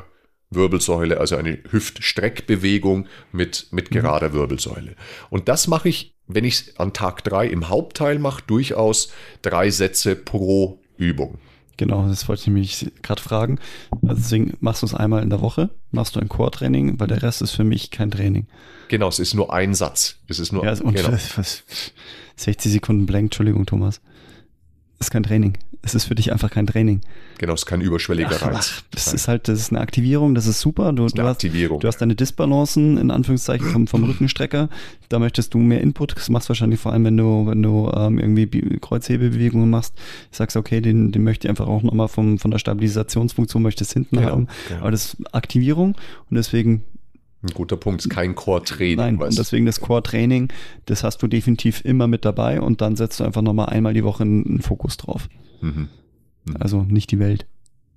Wirbelsäule, also eine Hüftstreckbewegung mit, mit gerader Wirbelsäule. Und das mache ich, wenn ich es an Tag drei im Hauptteil mache, durchaus drei Sätze pro Übung. Genau, das wollte ich mich gerade fragen. Also deswegen machst du es einmal in der Woche, machst du ein Core-Training, weil der Rest ist für mich kein Training. Genau, es ist nur ein Satz. Es ist nur ja, und genau. was, sechzig Sekunden Blank, Entschuldigung, Thomas. Das ist kein Training. Es ist für dich einfach kein Training. Genau, es ist kein überschwelliger Reiz. Das ist halt, das ist eine Aktivierung, das ist super. Du, das ist eine du, hast, Aktivierung. du hast deine Disbalancen, in Anführungszeichen, vom, vom Rückenstrecker. Da möchtest du mehr Input. Das machst du wahrscheinlich vor allem, wenn du, wenn du ähm, irgendwie Kreuzhebebewegungen machst. Sagst, okay, den, den möchte ich einfach auch nochmal vom, von der Stabilisationsfunktion möchtest hinten genau, haben. Genau. Aber das ist Aktivierung und deswegen ein guter Punkt, ist kein Core-Training. Nein, und deswegen das Core-Training, das hast du definitiv immer mit dabei und dann setzt du einfach nochmal einmal die Woche einen Fokus drauf. Mhm. Mhm. Also nicht die Welt.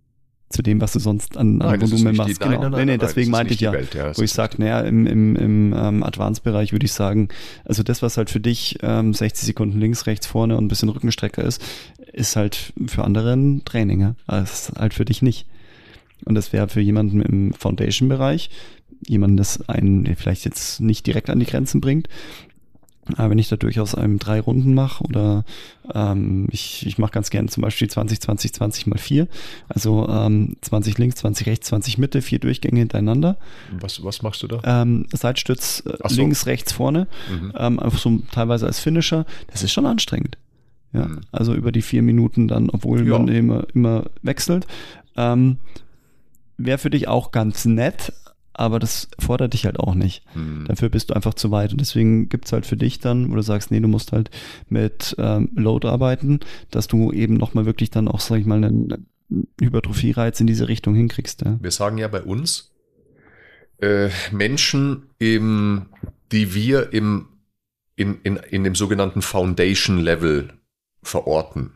Zu dem, was du sonst an, an Volumen machst. Die, nein, genau. nein, nein, nee, nee, nein, deswegen meinte ich ja, Welt, ja wo ich sage, naja, im, im, im ähm, Advanced-Bereich würde ich sagen, also das, was halt für dich ähm, sechzig Sekunden links, rechts, vorne und ein bisschen Rückenstrecker ist, ist halt für andere ein Training. Ja? Das ist halt für dich nicht. Und das wäre für jemanden im Foundation-Bereich, jemanden, das einen vielleicht jetzt nicht direkt an die Grenzen bringt, aber wenn ich da durchaus einem drei Runden mache oder ähm, ich, ich mache ganz gerne zum Beispiel zwanzig, zwanzig, zwanzig mal vier, also ähm, zwanzig links, zwanzig rechts, zwanzig Mitte, vier Durchgänge hintereinander. Was, was machst du da? Ähm, Seitstütz äh, so. links, rechts, vorne, mhm. ähm, einfach so teilweise als Finisher, das ist schon anstrengend. Ja, mhm. Also über die vier Minuten dann, obwohl ja. man immer, immer wechselt. Ähm, wäre für dich auch ganz nett, aber das fordert dich halt auch nicht. Hm. Dafür bist du einfach zu weit. Und deswegen gibt's halt für dich dann, wo du sagst, nee, du musst halt mit ähm, Load arbeiten, dass du eben nochmal wirklich dann auch, sag ich mal, einen Hypertrophie-Reiz in diese Richtung hinkriegst. Ja. Wir sagen ja bei uns, äh, Menschen, im, die wir im, in, in, in dem sogenannten Foundation-Level verorten,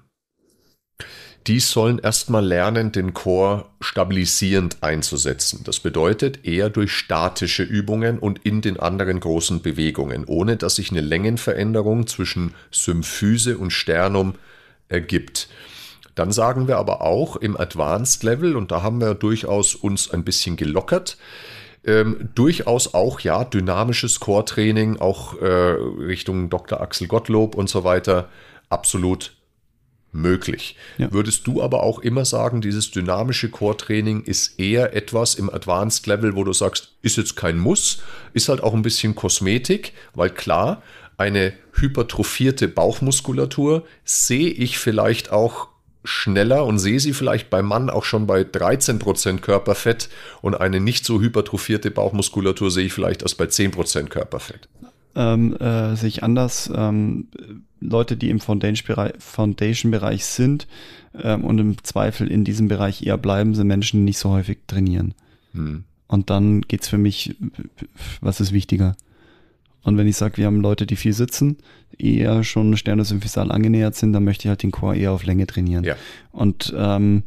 die sollen erstmal lernen, den Core stabilisierend einzusetzen. Das bedeutet eher durch statische Übungen und in den anderen großen Bewegungen, ohne dass sich eine Längenveränderung zwischen Symphyse und Sternum ergibt. Dann sagen wir aber auch im Advanced Level, und da haben wir durchaus uns ein bisschen gelockert, ähm, durchaus auch ja dynamisches Core-Training, auch äh, Richtung Doktor Axel Gottlob und so weiter, absolut möglich. Ja. Würdest du aber auch immer sagen, dieses dynamische Core-Training ist eher etwas im Advanced Level, wo du sagst, ist jetzt kein Muss, ist halt auch ein bisschen Kosmetik, weil klar, eine hypertrophierte Bauchmuskulatur sehe ich vielleicht auch schneller und sehe sie vielleicht beim Mann auch schon bei dreizehn Prozent Körperfett und eine nicht so hypertrophierte Bauchmuskulatur sehe ich vielleicht erst bei zehn Prozent Körperfett. Ähm, äh, sehe ich anders. Ähm, Leute, die im Foundation-Bereich, Foundation-Bereich sind ähm, und im Zweifel in diesem Bereich eher bleiben, sind Menschen, die nicht so häufig trainieren. Hm. Und dann geht's für mich, was ist wichtiger? Und wenn ich sage, wir haben Leute, die viel sitzen, eher schon sternosymphysal angenähert sind, dann möchte ich halt den Core eher auf Länge trainieren. Ja. Und ähm,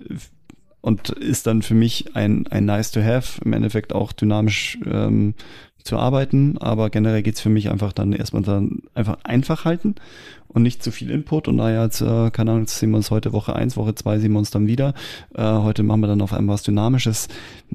und ist dann für mich ein, ein nice to have, im Endeffekt auch dynamisch ähm, zu arbeiten, aber generell geht's für mich einfach dann erstmal dann einfach einfach halten und nicht zu viel Input und naja, jetzt, äh, keine Ahnung, jetzt sehen wir uns heute Woche eins, Woche zwei sehen wir uns dann wieder. Äh, heute machen wir dann auf einmal was Dynamisches.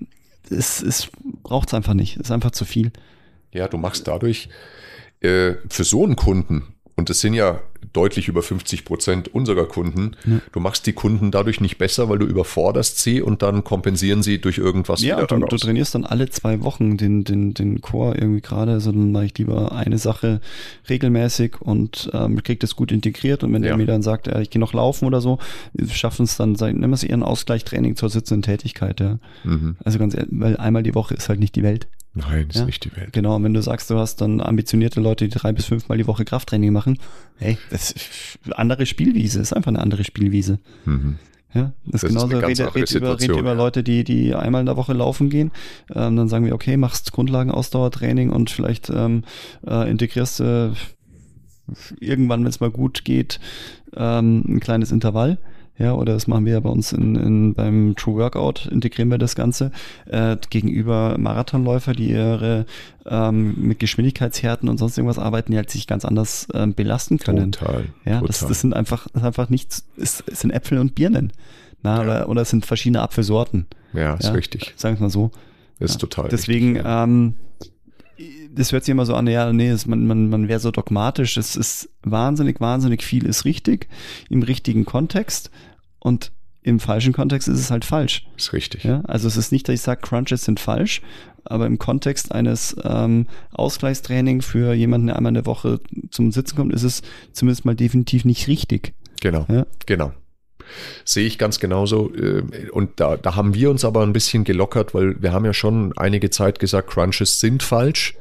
Es, es braucht's einfach nicht, es ist einfach zu viel. Ja, du machst dadurch äh, für so einen Kunden, und das sind ja deutlich über fünfzig Prozent unserer Kunden, ja. Du machst die Kunden dadurch nicht besser, weil du überforderst sie und dann kompensieren sie durch irgendwas ja, wieder. Ja, du, du trainierst dann alle zwei Wochen den, den, den Core irgendwie gerade, sondern mache ich lieber eine Sache regelmäßig und ähm, krieg das gut integriert und wenn ja. der mir dann sagt, ja, ich gehe noch laufen oder so, schaffen es dann, nehmen wir es eher ein Ausgleichstraining zur sitzenden Tätigkeit. Ja. Mhm. Also ganz ehrlich, weil einmal die Woche ist halt nicht die Welt. Nein, ist ja? nicht die Welt. Genau, und wenn du sagst, du hast dann ambitionierte Leute, die drei bis fünfmal die Woche Krafttraining machen, hey, das ist eine andere Spielwiese, ist einfach eine andere Spielwiese. Mhm. Ja, das, das ist genauso, rede, rede über, rede über Leute, die, die einmal in der Woche laufen gehen, ähm, dann sagen wir, okay, machst Grundlagenausdauertraining und vielleicht ähm, äh, integrierst äh, irgendwann, wenn es mal gut geht, ähm, ein kleines Intervall. Ja, oder das machen wir ja bei uns in, in, beim True Workout, integrieren wir das Ganze äh, gegenüber Marathonläufer, die ihre ähm, mit Geschwindigkeitshärten und sonst irgendwas arbeiten, die halt sich ganz anders ähm, belasten können. Total. Ja, total. Das, das sind einfach, das ist einfach nichts, es, es sind Äpfel und Birnen. Na, ja. oder, oder es sind verschiedene Apfelsorten. Ja, ist ja, richtig. Sagen wir mal so. Ist ja. total Deswegen, richtig, ja. ähm, das hört sich immer so an, ja, nee, das, man, man, man wäre so dogmatisch. Es ist wahnsinnig, wahnsinnig viel ist richtig im richtigen Kontext und im falschen Kontext ist es halt falsch. Ist richtig. Ja, also es ist nicht, dass ich sage, Crunches sind falsch, aber im Kontext eines ähm, Ausgleichstraining für jemanden, der einmal in der Woche zum Sitzen kommt, ist es zumindest mal definitiv nicht richtig. Genau, ja? genau. Sehe ich ganz genauso. Und da, da haben wir uns aber ein bisschen gelockert, weil wir haben ja schon einige Zeit gesagt, Crunches sind falsch.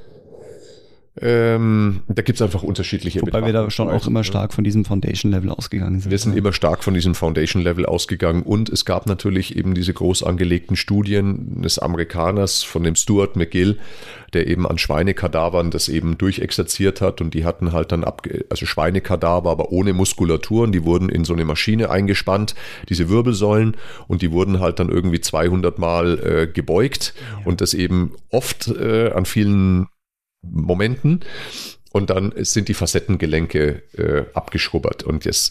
Ähm, da gibt es einfach unterschiedliche Wobei wir da schon auch immer stark von diesem Foundation-Level ausgegangen sind. Wir sind immer stark von diesem Foundation-Level ausgegangen und es gab natürlich eben diese groß angelegten Studien des Amerikaners, von dem Stuart McGill, der eben an Schweinekadavern das eben durchexerziert hat und die hatten halt dann, ab, also Schweinekadaver, aber ohne Muskulatur und die wurden in so eine Maschine eingespannt, diese Wirbelsäulen und die wurden halt dann irgendwie zweihundert Mal äh, gebeugt ja. und das eben oft äh, an vielen Momenten und dann sind die Facettengelenke äh, abgeschrubbert und das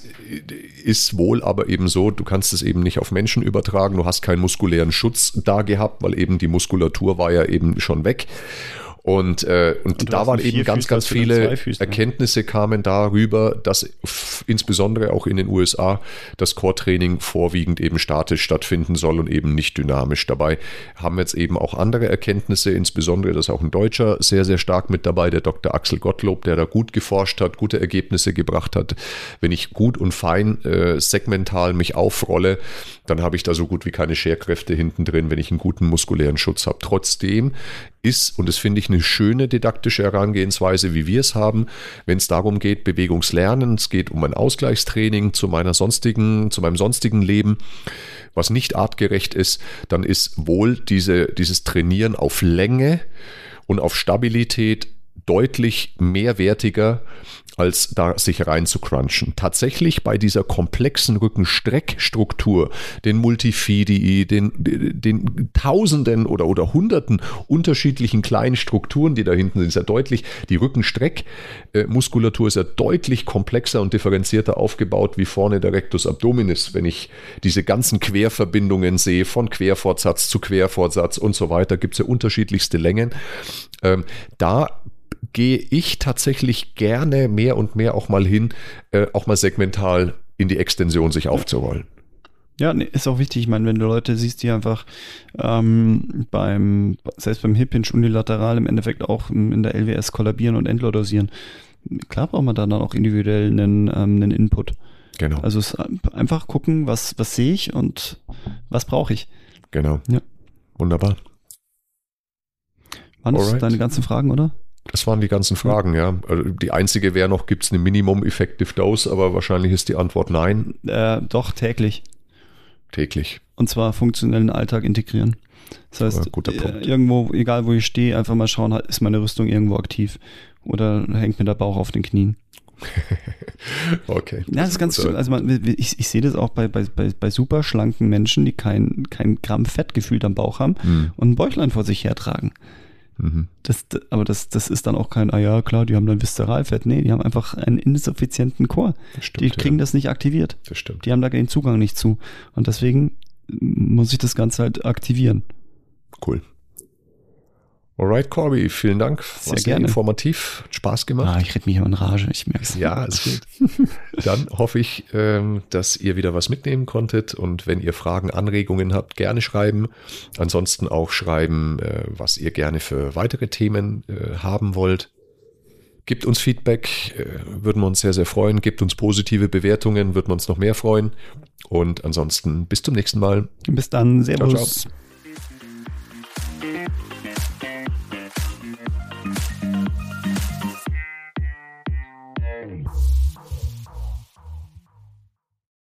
ist wohl aber eben so, du kannst es eben nicht auf Menschen übertragen, du hast keinen muskulären Schutz da gehabt, weil eben die Muskulatur war ja eben schon weg. Und, äh, und, und da waren eben ganz, Füße, ganz viele Füße, Erkenntnisse kamen darüber, dass f- insbesondere auch in den U S A das Core-Training vorwiegend eben statisch stattfinden soll und eben nicht dynamisch. Dabei haben wir jetzt eben auch andere Erkenntnisse, insbesondere, dass auch ein Deutscher sehr, sehr stark mit dabei, der Doktor Axel Gottlob, der da gut geforscht hat, gute Ergebnisse gebracht hat. Wenn ich gut und fein äh, segmental mich aufrolle, dann habe ich da so gut wie keine Scherkräfte hinten drin, wenn ich einen guten muskulären Schutz habe. Trotzdem ist, und das finde ich eine schöne didaktische Herangehensweise, wie wir es haben, wenn es darum geht, Bewegungslernen, es geht um ein Ausgleichstraining zu meiner sonstigen, zu meinem sonstigen Leben, was nicht artgerecht ist, dann ist wohl diese, dieses Trainieren auf Länge und auf Stabilität deutlich mehrwertiger, als da sich rein zu crunchen. Tatsächlich bei dieser komplexen Rückenstreckstruktur, den Multifidi, den, den, den Tausenden oder, oder Hunderten unterschiedlichen kleinen Strukturen, die da hinten sind, ist ja deutlich, die Rückenstreckmuskulatur ist ja deutlich komplexer und differenzierter aufgebaut wie vorne der Rectus Abdominis, wenn ich diese ganzen Querverbindungen sehe, von Querfortsatz zu Querfortsatz und so weiter, gibt es ja unterschiedlichste Längen. Ähm, da gehe ich tatsächlich gerne mehr und mehr auch mal hin, äh, auch mal segmental in die Extension sich aufzurollen. Ja, nee, ist auch wichtig. Ich meine, wenn du Leute siehst, die einfach ähm, beim, selbst beim Hip Hinge unilateral im Endeffekt auch in der L W S kollabieren und entlordosieren, klar braucht man dann auch individuell einen, ähm, einen Input. Genau. Also es einfach gucken, was, was sehe ich und was brauche ich. Genau. Ja. Wunderbar. Waren das deine ganzen Fragen, oder? Das waren die ganzen Fragen, ja. Also die einzige wäre noch, gibt es eine Minimum Effective Dose, aber wahrscheinlich ist die Antwort nein. Äh, doch, täglich. Täglich. Und zwar funktionellen Alltag integrieren. Das heißt, guter Punkt. Irgendwo, egal wo ich stehe, einfach mal schauen, ist meine Rüstung irgendwo aktiv oder hängt mir der Bauch auf den Knien. Okay. Ja, das ist ganz, also man, ich, ich sehe das auch bei, bei, bei, bei super schlanken Menschen, die kein, kein Gramm Fett gefühlt am Bauch haben hm. und ein Bäuchlein vor sich hertragen. Mhm. Das, aber das, das ist dann auch kein, ah ja, klar, die haben dann Viszeralfett. Nee, die haben einfach einen insuffizienten Core. Stimmt, die kriegen ja. das nicht aktiviert. Das stimmt. Die haben da den Zugang nicht zu. Und deswegen muss ich das Ganze halt aktivieren. Cool. Alright, Corby, vielen Dank. Sehr War sehr gerne. Informativ, hat Spaß gemacht. Ah, ich rede mich immer in Rage, ich merke es. Ja, ist gut. Dann hoffe ich, dass ihr wieder was mitnehmen konntet und wenn ihr Fragen, Anregungen habt, gerne schreiben. Ansonsten auch schreiben, was ihr gerne für weitere Themen haben wollt. Gebt uns Feedback, würden wir uns sehr, sehr freuen. Gebt uns positive Bewertungen, würden wir uns noch mehr freuen. Und ansonsten bis zum nächsten Mal. Bis dann, servus. Ciao, ciao.